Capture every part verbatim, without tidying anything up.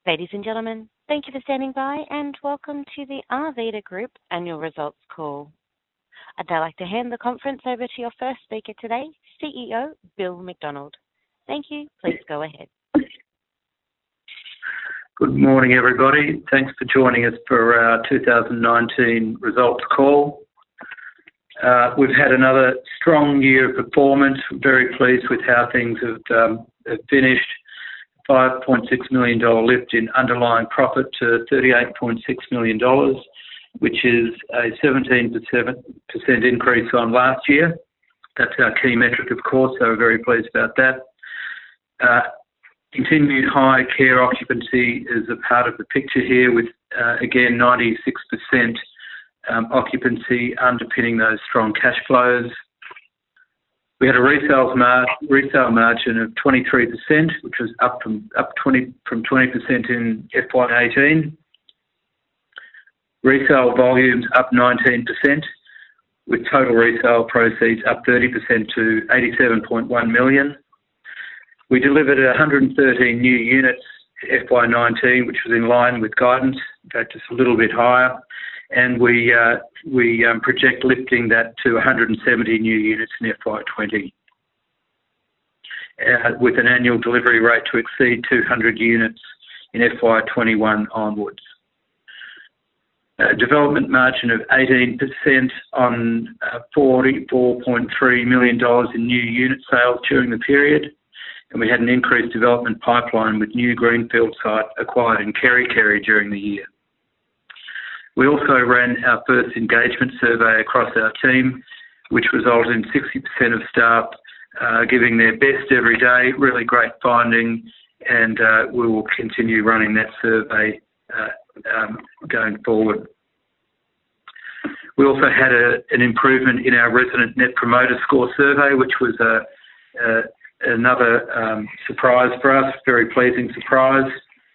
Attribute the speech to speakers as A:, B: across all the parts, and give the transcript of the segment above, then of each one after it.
A: Ladies and gentlemen, thank you for standing by and welcome to the Arvida Group Annual Results Call. I'd now like to hand the conference over to your first speaker today, C E O Bill McDonald. Thank you. Please go ahead.
B: Good morning, everybody. Thanks for joining us for our two thousand nineteen results call. Uh, we've had another strong year of performance. We're very pleased with how things have, um, have finished. five point six million dollars lift in underlying profit to thirty-eight point six million dollars, which is a seventeen percent increase on last year. That's our key metric, of course, so we're very pleased about that. Uh, continued high care occupancy is a part of the picture here with, uh, again, ninety-six percent um, occupancy underpinning those strong cash flows. We had a resale, mar- resale margin of twenty-three percent, which was up from up twenty from twenty percent in F Y eighteen. Resale volumes up nineteen percent, with total resale proceeds up thirty percent to eighty-seven point one million. We delivered one hundred thirteen new units F Y nineteen, which was in line with guidance, in fact, just a little bit higher. And we uh, we um, project lifting that to one hundred seventy new units in F Y twenty, uh, with an annual delivery rate to exceed two hundred units in F Y twenty-one onwards. Uh, development margin of eighteen percent on uh, forty-four point three million dollars in new unit sales during the period. And we had an increased development pipeline with new greenfield site acquired in Kerry Kerry during the year. We also ran our first engagement survey across our team, which resulted in sixty percent of staff uh, giving their best every day. Really great finding, and uh, we will continue running that survey uh, um, going forward. We also had a, an improvement in our resident Net Promoter Score survey, which was a, a, another um, surprise for us, very pleasing surprise.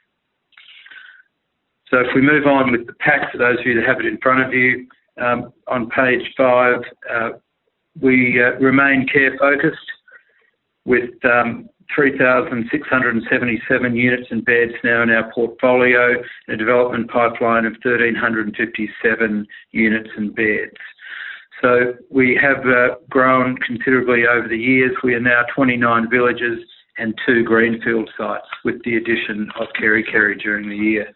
B: So if we move on with the pack, for those of you that have it in front of you, um, on page five, uh, we uh, remain care-focused with um, three thousand six hundred seventy-seven units and beds now in our portfolio, and a development pipeline of one thousand three hundred fifty-seven units and beds. So we have uh, grown considerably over the years. We are now twenty-nine villages and two greenfield sites with the addition of Kerry Kerry during the year.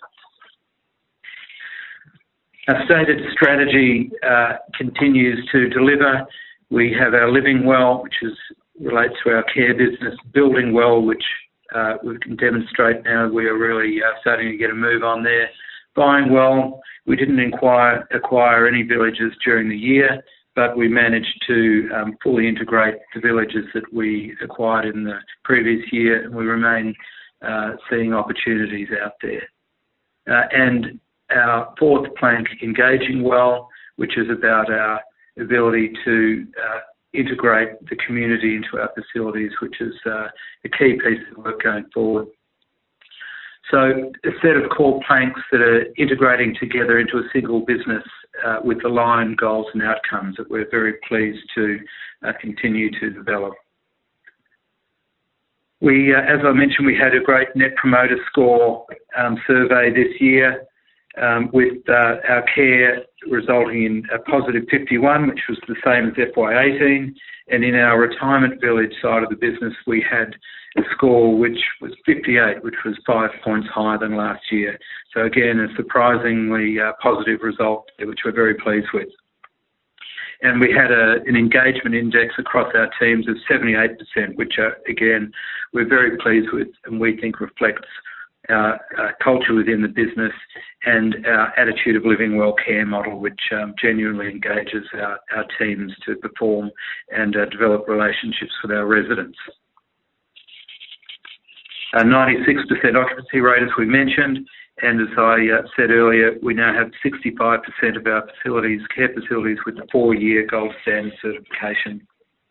B: Our stated strategy uh, continues to deliver. We have our living well, which is, relates to our care business, building well, which uh, we can demonstrate now. We are really uh, starting to get a move on there. Buying well, we didn't acquire, acquire any villages during the year, but we managed to um, fully integrate the villages that we acquired in the previous year, and we remain uh, seeing opportunities out there. Uh, and our fourth plank, engaging well, which is about our ability to uh, integrate the community into our facilities, which is uh, a key piece of work going forward. So a set of core planks that are integrating together into a single business uh, with aligned goals and outcomes that we're very pleased to uh, continue to develop. We, uh, as I mentioned, we had a great Net Promoter Score um, survey this year, Um, with uh, our care resulting in a positive fifty-one, which was the same as F Y eighteen. And in our retirement village side of the business, we had a score which was fifty-eight, which was five points higher than last year. So again, a surprisingly uh, positive result, which we're very pleased with. And we had a, an engagement index across our teams of seventy-eight percent, which, uh, again, we're very pleased with and we think reflects Our, our culture within the business and our attitude of living well care model, which um, genuinely engages our, our teams to perform and uh, develop relationships with our residents. A ninety-six percent occupancy rate, as we mentioned, and as I uh, said earlier, we now have sixty-five percent of our facilities, care facilities, with the four-year gold standard certification.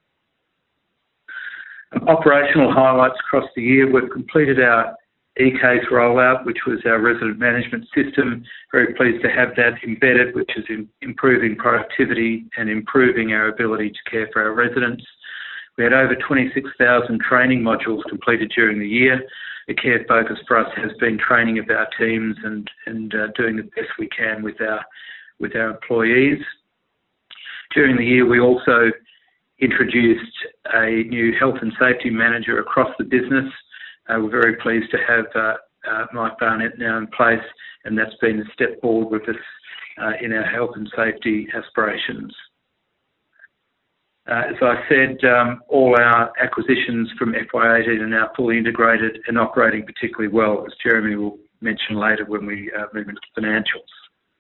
B: Um, operational highlights across the year: we've completed our eCase rollout, which was our resident management system. Very pleased to have that embedded, which is in improving productivity and improving our ability to care for our residents. We had over twenty-six thousand training modules completed during the year, the care focus for us has been training of our teams and, and uh, doing the best we can with our, with our employees. During the year, we also introduced a new health and safety manager across the business. Uh, we're very pleased to have uh, uh, Mike Barnett now in place, and that's been a step forward with us uh, in our health and safety aspirations. Uh, as I said, um, all our acquisitions from F Y eighteen are now fully integrated and operating particularly well, as Jeremy will mention later when we uh, move into financials.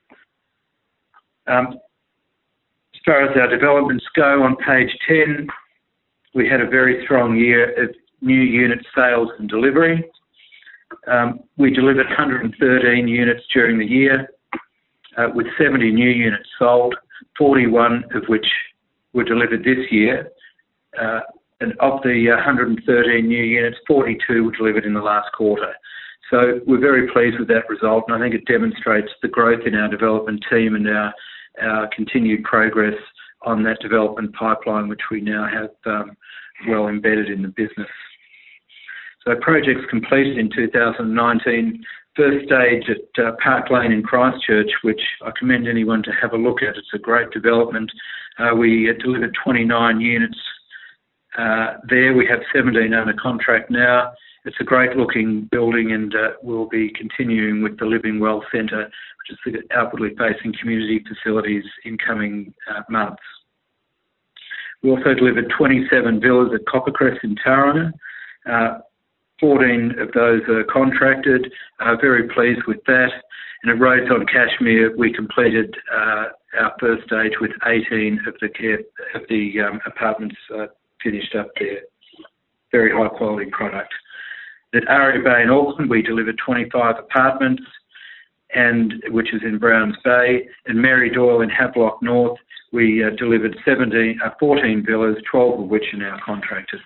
B: Um, as far as our developments go, on page ten, we had a very strong year of new unit sales and delivery. Um, we delivered one hundred thirteen units during the year, uh, with seventy new units sold, forty-one of which were delivered this year, uh, and of the one hundred thirteen new units, forty-two were delivered in the last quarter. So we're very pleased with that result, and I think it demonstrates the growth in our development team and our, our continued progress on that development pipeline, which we now have um, well embedded in the business. So projects completed in two thousand nineteen, first stage at uh, Park Lane in Christchurch, which I commend anyone to have a look at. It's a great development. Uh, we uh, delivered twenty-nine units uh, there. We have seventeen under contract now. It's a great looking building, and uh, we'll be continuing with the Living Well Centre, which is the outwardly facing community facilities in coming uh, months. We also delivered twenty-seven villas at Coppercrest in Tauranga. Uh, fourteen of those are contracted. Uh, very pleased with that. And at Rhodes on Cashmere, we completed uh, our first stage with eighteen of the care, of the um, apartments uh, finished up there. Very high quality product. At Aria Bay in Auckland, we delivered twenty-five apartments, and which is in Browns Bay. And Mary Doyle in Havelock North, we uh, delivered seventeen, uh, fourteen villas, twelve of which are now contracted.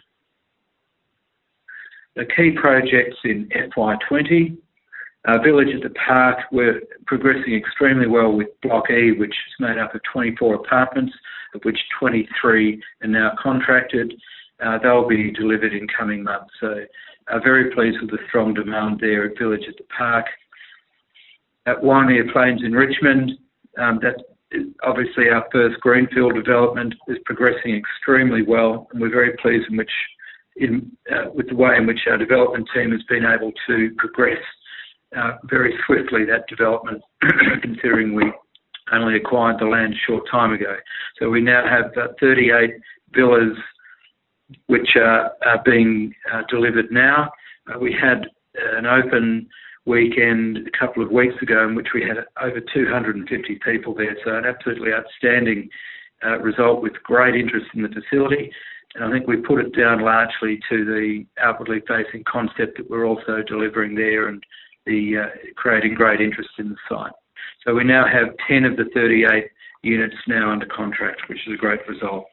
B: The key projects in F Y twenty, uh, Village at the Park, we're progressing extremely well with Block E, which is made up of twenty-four apartments, of which twenty-three are now contracted. Uh, they'll be delivered in coming months. So uh, very pleased with the strong demand there at Village at the Park. At Waimea Plains in Richmond, um, that is obviously our first greenfield development, is progressing extremely well, and we're very pleased in which In, uh, with the way in which our development team has been able to progress uh, very swiftly that development, considering we only acquired the land a short time ago. So we now have uh, thirty-eight villas which are, are being uh, delivered now. Uh, we had an open weekend a couple of weeks ago in which we had over two hundred fifty people there, so an absolutely outstanding uh, result with great interest in the facility. And I think we put it down largely to the outwardly facing concept that we're also delivering there, and the uh, creating great interest in the site. So we now have ten of the thirty-eight units now under contract, which is a great result.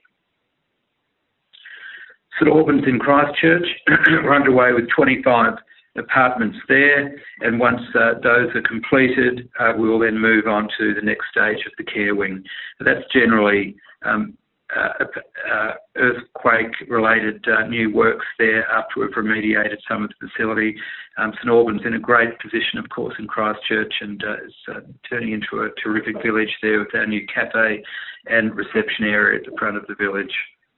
B: St Albans in Christchurch, we're underway with twenty-five apartments there, and once uh, those are completed, uh, we will then move on to the next stage of the care wing. But that's generally um, Uh, uh, earthquake-related uh, new works there after we've remediated some of the facility. Um, St Albans in a great position, of course, in Christchurch, and uh, is uh, turning into a terrific village there with our new cafe and reception area at the front of the village.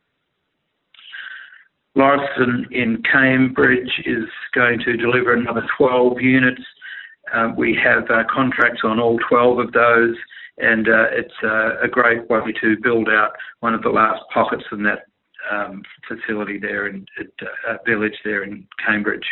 B: Lauriston in Cambridge is going to deliver another twelve units. Um, we have uh, contracts on all twelve of those, and uh, it's uh, a great way to build out one of the last pockets in that um, facility there in at, uh, village there in Cambridge.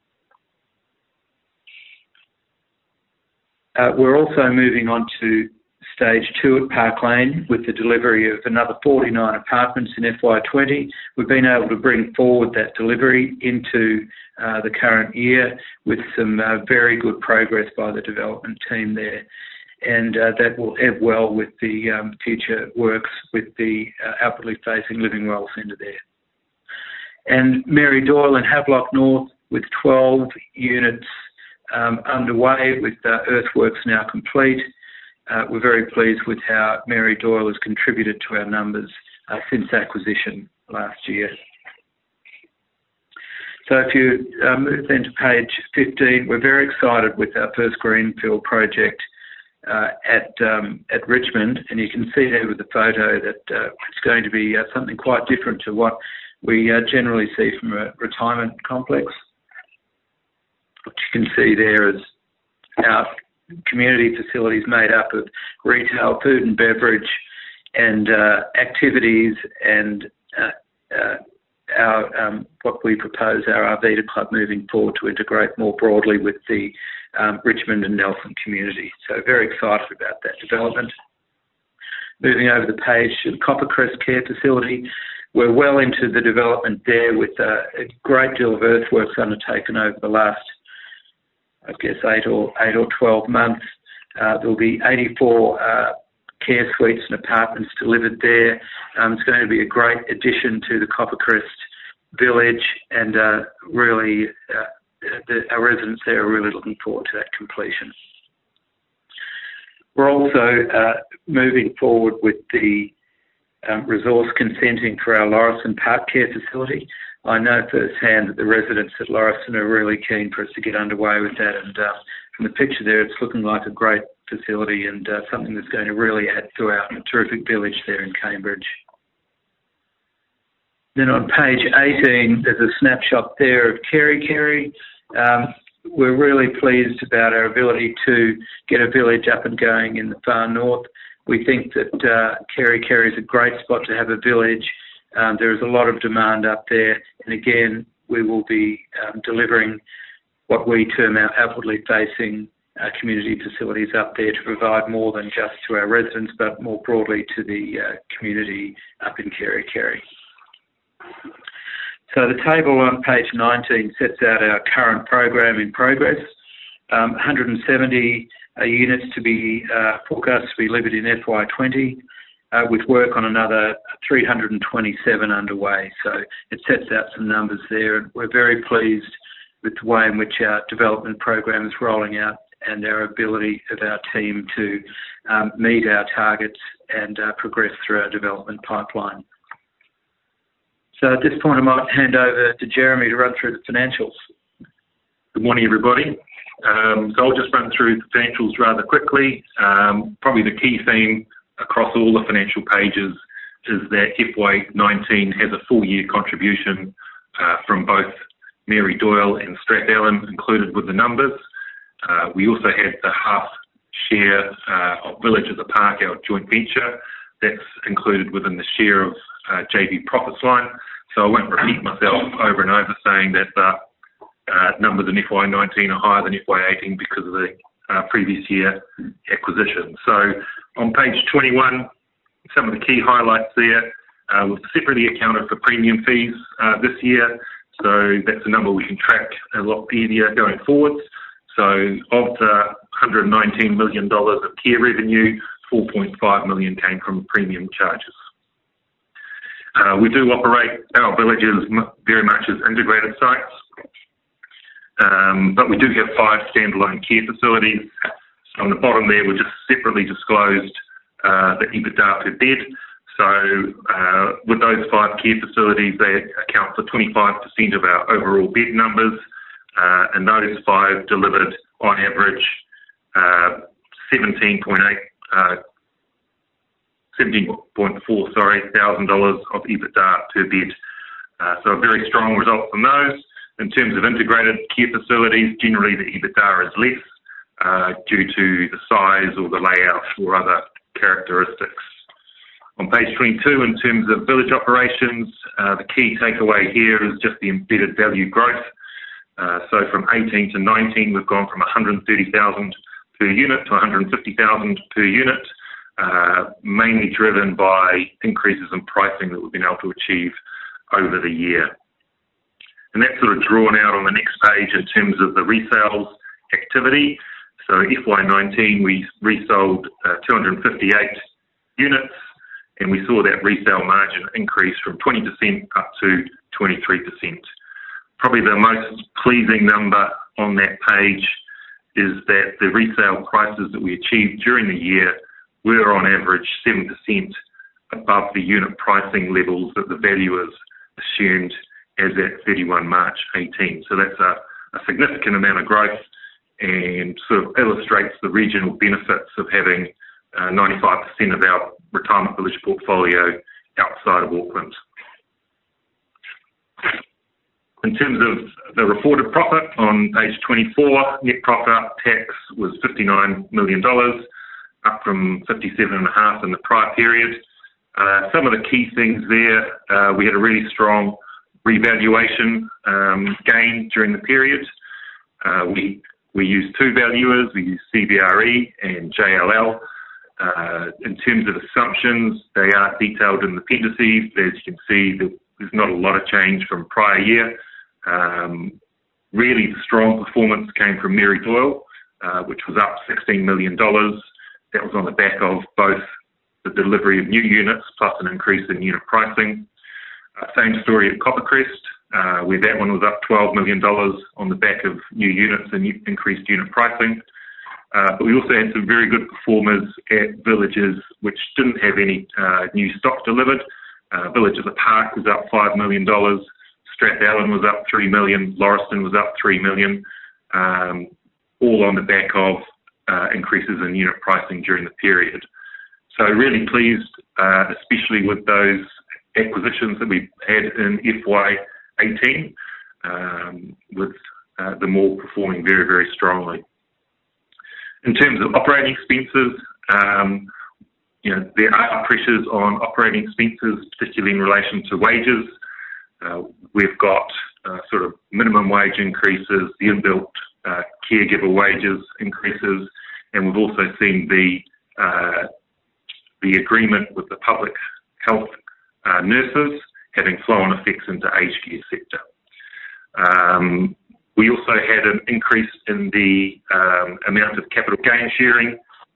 B: Uh, we're also moving on to stage two at Park Lane with the delivery of another forty-nine apartments in F Y twenty. We've been able to bring forward that delivery into uh, the current year with some uh, very good progress by the development team there. And uh, that will ebb well with the um, future works with the uh, outwardly facing Living Well Centre there. And Mary Doyle in Havelock North with twelve units um, underway with uh, earthworks now complete. Uh, we're very pleased with how Mary Doyle has contributed to our numbers uh, since acquisition last year. So if you uh, move then to page fifteen, we're very excited with our first greenfield project uh, at um, at Richmond, and you can see there with the photo that uh, it's going to be uh, something quite different to what we uh, generally see from a retirement complex. What you can see there is our community facilities made up of retail, food and beverage, and uh, activities, and uh, uh, our um, what we propose our Arvida Club moving forward to integrate more broadly with the um, Richmond and Nelson community. So very excited about that development. Moving over the page to the Coppercrest Care Facility, we're well into the development there with uh, a great deal of earthworks undertaken over the last, I guess, eight or eight or twelve months. Uh, there will be eighty-four uh, care suites and apartments delivered there. Um, it's going to be a great addition to the Coppercrest village, and uh, really uh, the, our residents there are really looking forward to that completion. We're also uh, moving forward with the um, resource consenting for our Lauriston Park Care Facility. I know firsthand that the residents at Lauriston are really keen for us to get underway with that, and uh, from the picture there, it's looking like a great facility and uh, something that's going to really add to our terrific village there in Cambridge. Then on page eighteen, there's a snapshot there of Kerry Kerry. Um, we're really pleased about our ability to get a village up and going in the far north. We think that uh, Kerry Kerry is a great spot to have a village. Um, there is a lot of demand up there, and again, we will be um, delivering what we term our outwardly facing uh, community facilities up there to provide more than just to our residents, but more broadly to the uh, community up in Kerry Kerry. So the table on page nineteen sets out our current program in progress. Um, one hundred seventy uh, units to be uh, forecast to be delivered in F Y twenty. Uh, with work on another three hundred twenty-seven underway. So it sets out some numbers there, and we're very pleased with the way in which our development program is rolling out and our ability of our team to um, meet our targets and uh, progress through our development pipeline. So at this point, I might hand over to Jeremy to run through the financials.
C: Good morning, everybody. Um, so I'll just run through the financials rather quickly. Um, probably the key theme across all the financial pages is that F Y nineteen has a full year contribution uh, from both Mary Doyle and Strathallan included with the numbers. Uh, we also had the half share uh, of Village at the Park, our joint venture. That's included within the share of uh, J V profits line. So I won't repeat myself over and over saying that the uh, numbers in F Y nineteen are higher than F Y eighteen because of the uh, previous year acquisition. So on page twenty-one, some of the key highlights there. Uh, we've separately accounted for premium fees uh, this year, so that's a number we can track a lot easier going forwards. So of the one hundred nineteen million dollars of care revenue, four point five million dollars came from premium charges. Uh, we do operate our villages very much as integrated sites, um, but we do have five standalone care facilities. So on the bottom there, we just separately disclosed uh, the EBITDA per bed. So uh, with those five care facilities, they account for twenty-five percent of our overall bed numbers, uh, and those five delivered on average uh, seventeen point eight, uh, seventeen point four, sorry, thousand dollars of EBITDA per bed. Uh, so a very strong result from those. In terms of integrated care facilities, generally the EBITDA is less uh, due to the size or the layout or other characteristics. On page twenty-two, in terms of village operations, uh, the key takeaway here is just the embedded value growth. Uh, so from eighteen to nineteen, we've gone from one hundred thirty thousand per unit to one hundred fifty thousand per unit, uh, mainly driven by increases in pricing that we've been able to achieve over the year. And that's sort of drawn out on the next page in terms of the resales activity. So F Y nineteen, we resold uh, two hundred fifty-eight units, and we saw that resale margin increase from twenty percent up to twenty-three percent. Probably the most pleasing number on that page is that the resale prices that we achieved during the year were on average seven percent above the unit pricing levels that the valuers assumed as at thirty-one March eighteen. So that's a, a significant amount of growth and sort of illustrates the regional benefits of having uh, ninety-five percent of our retirement village portfolio outside of Auckland. In terms of the reported profit on page twenty-four, net profit after tax was fifty-nine million dollars, up from fifty-seven and a half in the prior period. Uh, some of the key things there, uh, we had a really strong revaluation um, gain during the period. Uh, we we used two valuers, we used C B R E and J L L. Uh, in terms of assumptions, they are detailed in the appendices. As you can see, there's not a lot of change from prior year. Um, really, the strong performance came from Mary Doyle, uh, which was up sixteen million dollars. That was on the back of both the delivery of new units plus an increase in unit pricing. Uh, same story at Coppercrest, uh, where that one was up twelve million dollars on the back of new units and increased unit pricing. Uh, but we also had some very good performers at villages which didn't have any uh, new stock delivered. Uh, Village of the Park was up five million dollars. Strathallan was up three million dollars. Lauriston was up three million dollars, um, all on the back of uh, increases in unit pricing during the period. So really pleased, uh, especially with those acquisitions that we had in F Y eighteen, um, with uh, them all performing very, very strongly. In terms of operating expenses, um, you know, there are pressures on operating expenses, particularly in relation to wages. Uh, we've got uh, sort of minimum wage increases, the inbuilt uh, caregiver wages increases, and we've also seen the uh, the agreement with the public health uh, nurses having flow-on effects into aged care sector. Um, we also had an increase in the um, amount of capital gain sharing.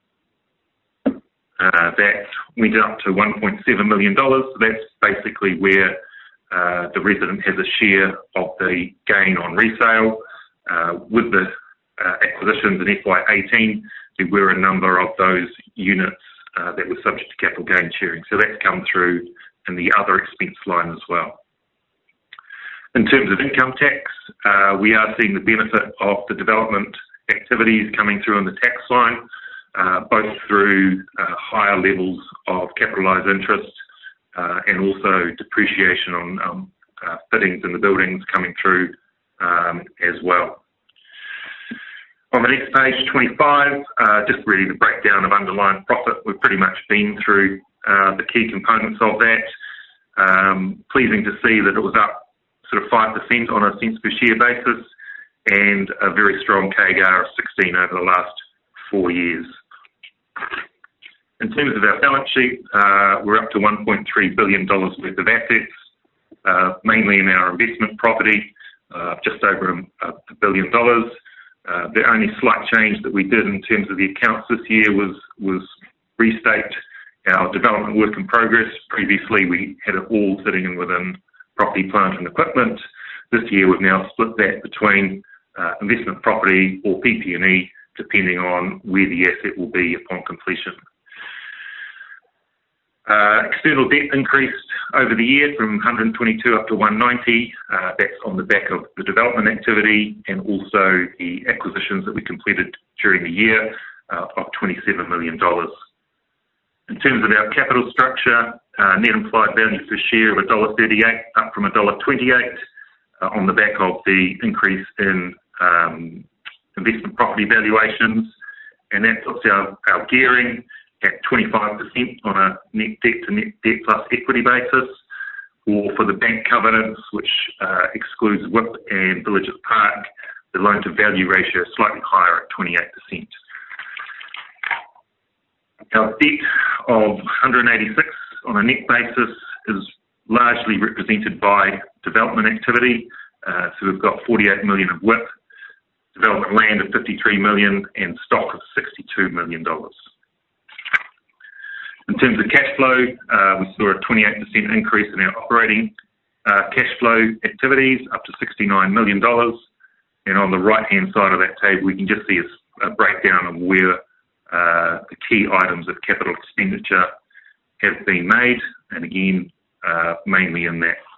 C: Uh, that went up to one point seven million dollars. So that's basically where uh, the resident has a share of the gain on resale. Uh, with the uh, acquisitions in F Y eighteen, there were a number of those units uh, that were subject to capital gain sharing. So that's come through in the other expense line as well. In terms of income tax, uh, we are seeing the benefit of the development activities coming through in the tax line, uh, both through uh, higher levels of capitalised interest uh, and also depreciation on um, uh, fittings in the buildings coming through um, as well. On the next page, twenty-five, uh, just really the breakdown of underlying profit. We've pretty much been through uh, the key components of that. Um, pleasing to see that it was up sort of five percent on a cents per share basis and a very strong C A G R of sixteen over the last four years. In terms of our balance sheet, uh, we're up to one point three billion dollars worth of assets, uh, mainly in our investment property, uh, just over a, a billion dollars. Uh, the only slight change that we did in terms of the accounts this year was, was restate our development work in progress. Previously, we had it all sitting in within property, plant and equipment. This year, we've now split that between uh, investment property or P P and E, depending on where the asset will be upon completion. Uh, external debt increased over the year from one hundred twenty-two up to one hundred ninety. Uh, that's on the back of the development activity and also the acquisitions that we completed during the year uh, of twenty-seven million dollars. In terms of our capital structure, uh, net implied value per share of one dollar thirty-eight, up from one dollar twenty-eight uh, on the back of the increase in um, investment property valuations. And that puts our, our gearing at twenty-five percent on a net debt to net debt plus equity basis, or for the bank covenants, which uh, excludes W I P and Village of the Park, the loan to value ratio is slightly higher at twenty-eight percent. Our debt of one hundred eighty-six on a net basis is largely represented by development activity. Uh, so we've got forty-eight million of W I P, development land of fifty-three million and stock of sixty-two million dollars. In terms of cash flow, uh, we saw a twenty-eight percent increase in our operating uh, cash flow activities, up to sixty-nine million dollars. And on the right-hand side of that table, we can just see a, a breakdown of where uh, the key items of capital expenditure have been made, and again, uh, mainly in that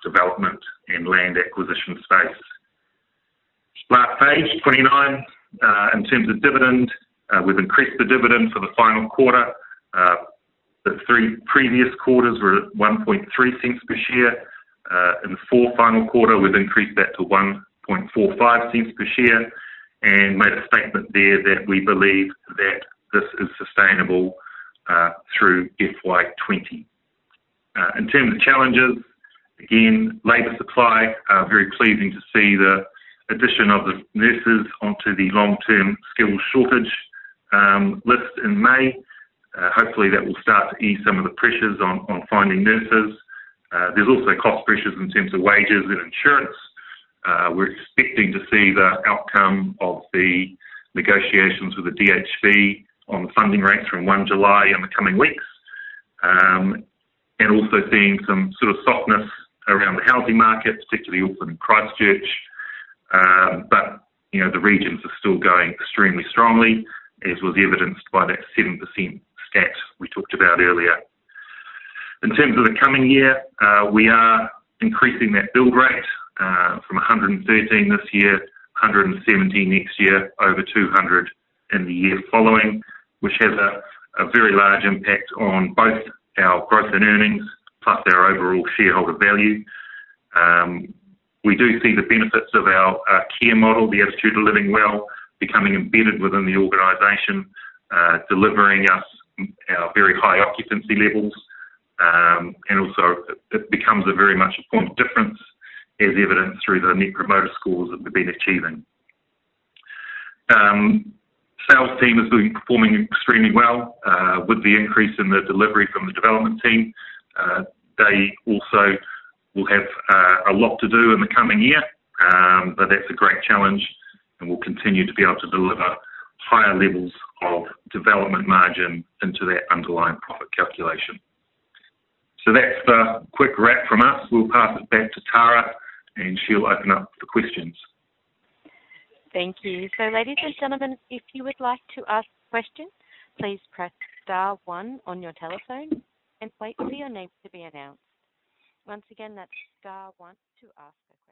C: development and land acquisition space. Last page, twenty-nine, uh, in terms of dividend, uh, we've increased the dividend for the final quarter. Uh, the three previous quarters were at one point three cents per share. Uh, in the fourth final quarter, we've increased that to one point four five cents per share and made a statement there that we believe that this is sustainable uh, through F Y twenty. Uh, in terms of challenges, again, labour supply, uh, very pleasing to see the addition of the nurses onto the long-term skills shortage um, list in May. Uh, hopefully that will start to ease some of the pressures on, on finding nurses. Uh, there's also cost pressures in terms of wages and insurance. Uh, we're expecting to see the outcome of the negotiations with the D H B on the funding rates from first of July in the coming weeks, um, and also seeing some sort of softness around the housing market, particularly Auckland and Christchurch. Um, but, you know, the regions are still going extremely strongly, as was evidenced by that seven percent stat we talked about earlier. In terms of the coming year, uh, we are increasing that build rate uh, from one hundred thirteen this year, one hundred seventeen next year, over two hundred in the year following, which has a, a very large impact on both our growth in earnings plus our overall shareholder value. Um, we do see the benefits of our uh, care model, the attitude of living well, becoming embedded within the organisation, uh, delivering us our very high occupancy levels, um, and also it becomes a very much a point of difference, as evidenced through the Net Promoter Scores that we've been achieving. Um, sales team has been performing extremely well uh, with the increase in the delivery from the development team. Uh, they also will have uh, a lot to do in the coming year, um, but that's a great challenge, and we'll continue to be able to deliver higher levels of development margin into that underlying profit calculation. So that's the quick wrap from us. We'll pass it back to Tara, and she'll open up for questions.
A: Thank you. So, ladies and gentlemen, if you would like to ask a question, please press star one on your telephone and wait for your name to be announced. Once again, that's star one to ask a question.